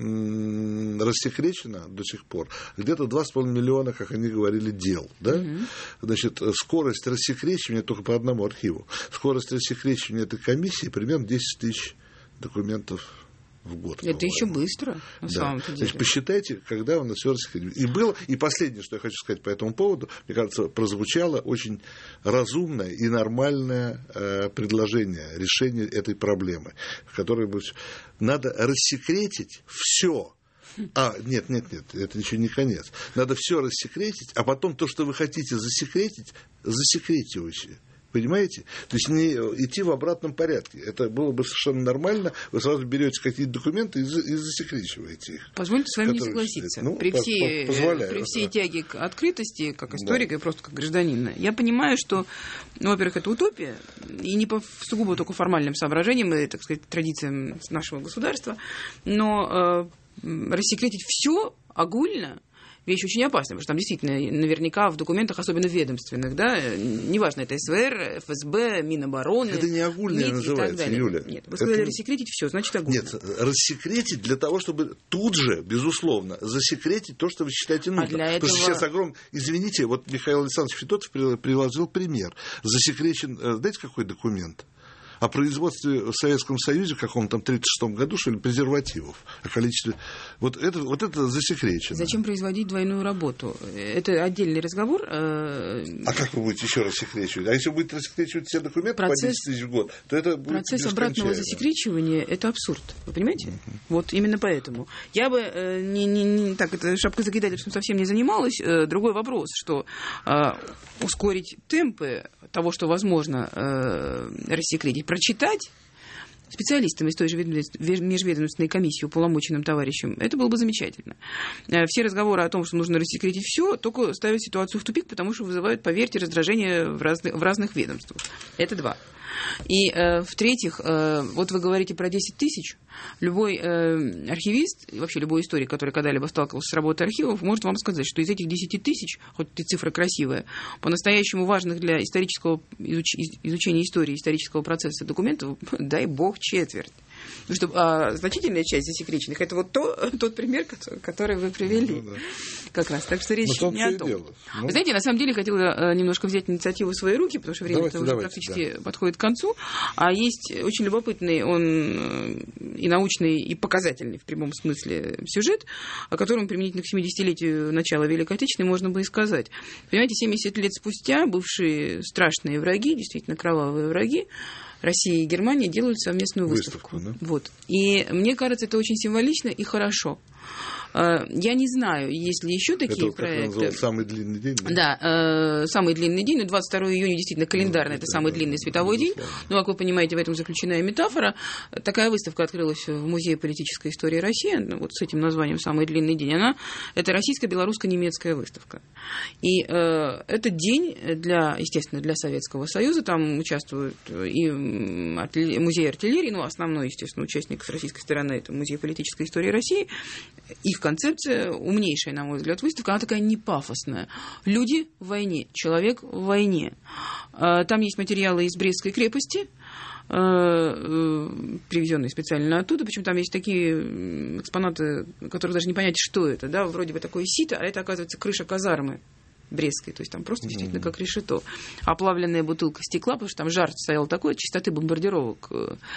рассекречено до сих пор где-то 2,5 миллиона, как они говорили, дел. Да? Значит, скорость рассекречивания только по одному архиву. Скорость рассекречивания этой комиссии примерно 10 тысяч документов в год. Это еще быстро, на самом-то деле. Значит, посчитайте, когда у нас все рассекречивается. И последнее, что я хочу сказать по этому поводу, мне кажется, прозвучало очень разумное и нормальное предложение решения этой проблемы, которое надо рассекретить все. Нет, это еще не конец. Надо все рассекретить, а потом то, что вы хотите засекретить, засекретивайте. Понимаете? То есть не идти в обратном порядке. Это было бы совершенно нормально. Вы сразу берете какие-то документы и засекречиваете их. Позвольте с вами не согласиться. При всей тяге к открытости, как историка и просто как гражданина, я понимаю, что, во-первых, это утопия, и не по сугубо только формальным соображениям и, так сказать, традициям нашего государства, но рассекретить все огульно вещь очень опасная, потому что там действительно наверняка в документах, особенно ведомственных, да, неважно, это СВР, ФСБ, Минобороны. Это не огульное называется, Юля. Нет, вы сказали рассекретить все, значит огульное. Нет, рассекретить для того, чтобы тут же, безусловно, засекретить то, что вы считаете нужным. Для Потому этого... что сейчас извините, вот Михаил Александрович Федотов приложил пример. Засекречен, знаете, какой документ? О производстве в Советском Союзе в каком-то 1936 году, что ли, презервативов. О количестве... Вот это засекречено. Зачем производить двойную работу? Это отдельный разговор. А как вы будете еще рассекречивать? А если вы будете рассекречивать все документы по 10 тысяч в год, то это будет процесс обратного засекречивания – это абсурд. Вы понимаете? Вот именно поэтому. Я бы так, это шапкозакидательством совсем не занималась. Другой вопрос, что ускорить темпы того, что возможно рассекретить, прочитать специалистам из той же межведомственной комиссии, уполномоченным товарищам, это было бы замечательно. Все разговоры о том, что нужно рассекретить все, только ставят ситуацию в тупик, потому что вызывают, поверьте, раздражение в разных ведомствах. Это два. И в-третьих, вот вы говорите про 10 тысяч. Любой архивист, вообще любой историк, который когда-либо сталкивался с работой архивов, может вам сказать, что из этих 10 тысяч, хоть и цифра красивая, по-настоящему важных для исторического изучения истории, исторического процесса документов, дай бог, четверть. Потому что значительная часть засекреченных – это вот тот пример, который вы привели. Да. Как раз. Так что речь не о том. Вы знаете, на самом деле хотела немножко взять инициативу в свои руки, потому что время уже практически подходит к концу. А есть очень любопытный, он и научный, и показательный в прямом смысле сюжет, о котором применительно к 70-летию начала Великой Отечественной можно бы и сказать. Понимаете, 70 лет спустя бывшие страшные враги, действительно кровавые враги, Россия и Германия делают совместную выставку. Да? Вот. И мне кажется, это очень символично и хорошо. Я не знаю, есть ли еще такие проекты. Это самый длинный день? Да, самый длинный день. 22 июня действительно календарный, это самый длинный световой день. Но, как вы понимаете, в этом заключена метафора. Такая выставка открылась в Музее политической истории России, вот с этим названием «Самый длинный день». Это российско-белорусско-немецкая выставка. И этот день, естественно, для Советского Союза, там участвуют и музей артиллерии, основной, естественно, участник с российской стороны, это Музей политической истории России. Их концепция, умнейшая, на мой взгляд, выставка, она такая не пафосная. Люди в войне, человек в войне. Там есть материалы из Брестской крепости, привезенные специально оттуда, причем там есть такие экспонаты, которые даже не понять, что это, да, вроде бы такое сито, а это, оказывается, крыша казармы Брестской, то есть там просто действительно как решето. Оплавленная бутылка стекла, потому что там жар стоял такой, от частоты бомбардировок.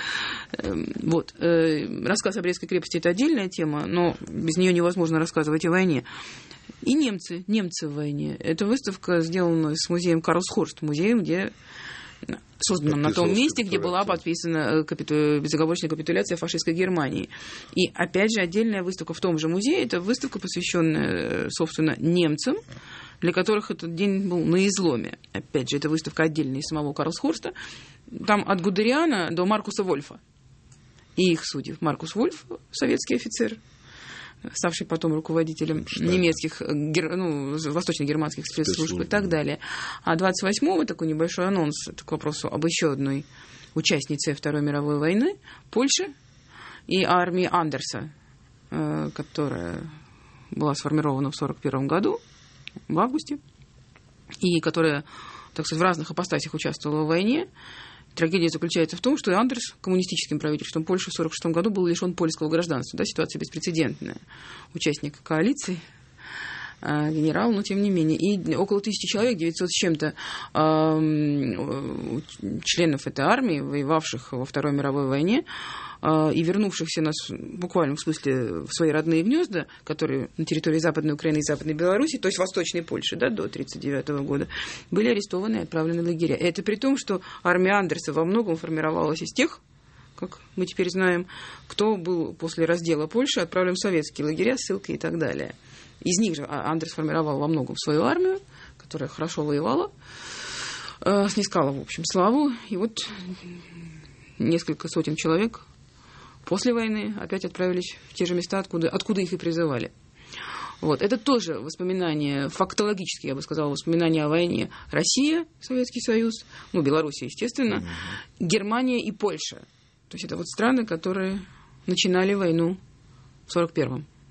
Вот. Рассказ о Брестской крепости – это отдельная тема, но без нее невозможно рассказывать о войне. И немцы в войне. Эта выставка сделана с музеем Карлсхорст, музеем, где созданном на том месте, где была подписана безоговорочная капитуляция фашистской Германии. И, опять же, отдельная выставка в том же музее. Это выставка, посвященная, собственно, немцам, для которых этот день был на изломе. Опять же, это выставка отдельная из самого Карлсхорста. Там от Гудериана до Маркуса Вольфа и их судьев. Маркус Вольф, советский офицер, ставший потом руководителем немецких, восточно-германских спецслужб и так далее. А 28-го такой небольшой анонс к вопросу об еще одной участнице Второй мировой войны, Польши и армии Андерса, которая была сформирована в 1941 году, в августе, и которая, так сказать, в разных апостасях участвовала в войне. Трагедия заключается в том, что Андерс коммунистическим правительством Польши в 1946 году был лишен польского гражданства. Да, ситуация беспрецедентная. Участник коалиции, генерал, но тем не менее. И около 1000 человек, 900 с чем-то членов этой армии, воевавших во Второй мировой войне, и вернувшихся нас в буквальном смысле в свои родные гнезда, которые на территории Западной Украины и Западной Беларуси, то есть Восточной Польши, да, до 1939 года, были арестованы и отправлены в лагеря. И это при том, что армия Андерса во многом формировалась из тех, как мы теперь знаем, кто был после раздела Польши отправлен в советские лагеря, ссылки и так далее. Из них же Андерс формировал во многом свою армию, которая хорошо воевала, снискала, в общем, славу. И вот несколько сотен человек после войны опять отправились в те же места, откуда их и призывали. Вот. Это тоже воспоминания, фактологически, я бы сказала, воспоминания о войне. Россия, Советский Союз, Белоруссия, естественно, Германия и Польша. То есть это вот страны, которые начинали войну в 1941-м.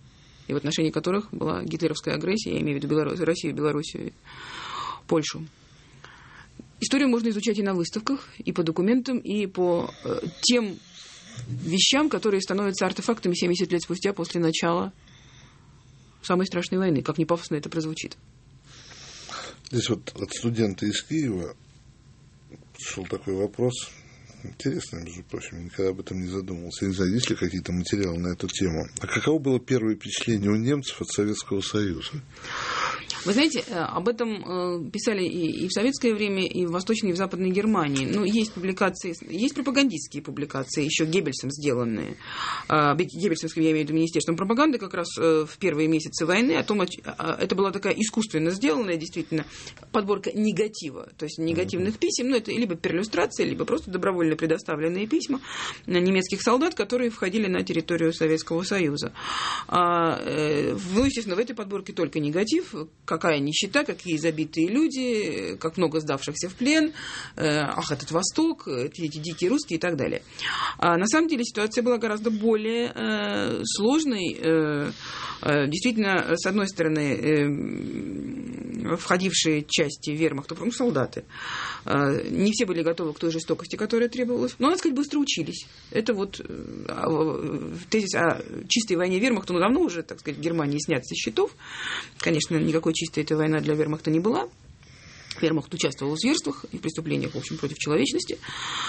и в отношении которых была гитлеровская агрессия, я имею в виду Россию, Белоруссию и Польшу. Историю можно изучать и на выставках, и по документам, и по тем вещам, которые становятся артефактами 70 лет спустя после начала самой страшной войны, как ни пафосно это прозвучит. Здесь вот от студента из Киева пришел такой вопрос. Интересно, между прочим, никогда об этом не задумывался. Я не знаю, есть ли какие-то материалы на эту тему. А каково было первое впечатление у немцев от Советского Союза? Вы знаете, об этом писали и в советское время, и в Восточной, и в Западной Германии. Ну, есть публикации, есть пропагандистские публикации, еще Геббельсом сделанные. Геббельсовским, я имею в виду, Министерством пропаганды, как раз в первые месяцы войны. Это была такая искусственно сделанная, действительно, подборка негатива, то есть негативных писем. Ну, это либо перлюстрация, либо просто добровольно предоставленные письма немецких солдат, которые входили на территорию Советского Союза. Ну, естественно, в этой подборке только негатив. Какая нищета, какие забитые люди, как много сдавшихся в плен, ах, этот Восток, эти дикие русские и так далее. На самом деле ситуация была гораздо более сложной. Действительно, с одной стороны, входившие части вермахта, солдаты, не все были готовы к той жестокости, которая требовалась, но, надо сказать, быстро учились. Это вот тезис о чистой войне вермахта, ну, давно уже, так сказать, в Германии снят со счетов. Конечно, никакой чистой эта война для вермахта не была. Вермахт участвовал в зверствах и преступлениях, в общем, против человечности.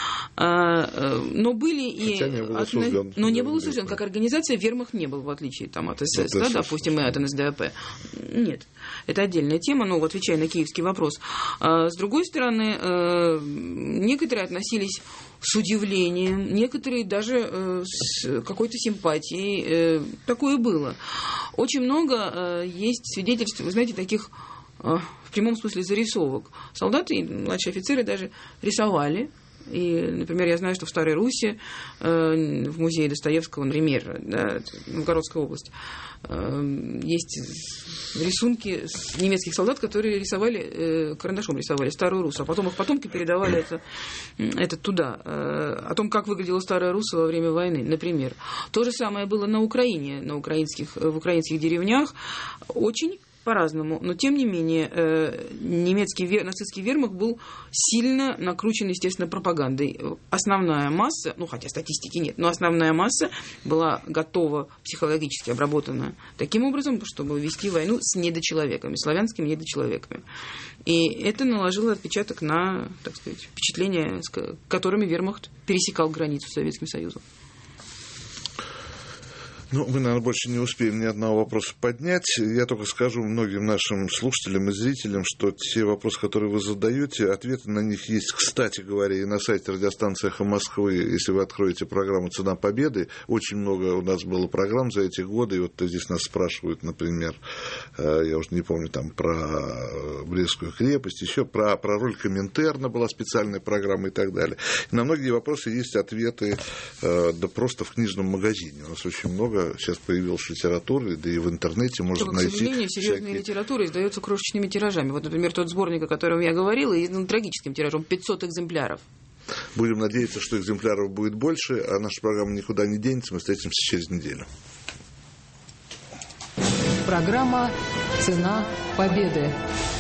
Но были и... Но не был осужден. Как организация вермахт не был, в отличие там, от СС, да, допустим, и от НСДАП. Нет. Это отдельная тема, но отвечая на киевский вопрос. С другой стороны, некоторые относились с удивлением, некоторые даже с какой-то симпатией. Такое было. Очень много есть свидетельств, вы знаете, таких в прямом смысле зарисовок. Солдаты и младшие офицеры даже рисовали. И, например, я знаю, что в Старой Руси, в музее Достоевского, например, да, Новгородская область, есть рисунки немецких солдат, которые рисовали, карандашом рисовали Старую Русь, а потом их потомки передавали это туда. О том, как выглядела Старая Русь во время войны, например. То же самое было на Украине, в украинских деревнях. Очень по-разному, но тем не менее немецкий нацистский вермахт был сильно накручен, естественно, пропагандой. Основная масса, ну хотя статистики нет, но основная масса была готова, психологически обработана таким образом, чтобы вести войну с недочеловеками, славянскими недочеловеками. И это наложило отпечаток на, так сказать, впечатления, с которыми вермахт пересекал границу с Советским Союзом. Ну, мы, наверное, больше не успеем ни одного вопроса поднять. Я только скажу многим нашим слушателям и зрителям, что те вопросы, которые вы задаете, ответы на них есть, кстати говоря, и на сайте радиостанции «Эхо Москвы». Если вы откроете программу «Цена победы», очень много у нас было программ за эти годы. И вот здесь нас спрашивают, например, я уже не помню, там про Брестскую крепость, еще про роль Коминтерна была специальная программа и так далее. И на многие вопросы есть ответы, да просто в книжном магазине. У нас очень много сейчас появилась литература, да и в интернете можно найти. К сожалению, серьезная литература издается крошечными тиражами. Вот, например, тот сборник, о котором я говорила, издан трагическим тиражом, 500 экземпляров. Будем надеяться, что экземпляров будет больше, а наша программа никуда не денется. Мы встретимся через неделю. Программа «Цена победы».